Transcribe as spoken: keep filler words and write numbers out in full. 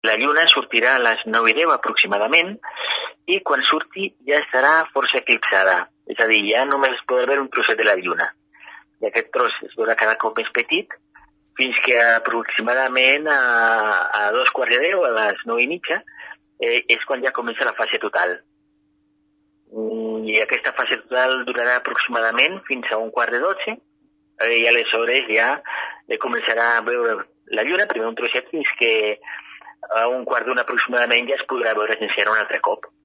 la lluna sortirà a les nou i deu aproximadament i quan surti ja estarà força eclipsada. És a dir, ja només es podrà veure un trosset de la lluna. I aquest tros es veurà cada cop més petit fins que aproximadament a, a dos quarts de deu, a les nou i mitja, eh, és quan ja comença la fase total. I aquesta fase total durarà aproximadament fins a un quart de dotze eh, i aleshores ja eh, començarà a veure la lluna, primer un trosset, fins que a un quart d'una aproximadament ja es podrà veure sencer un altre cop.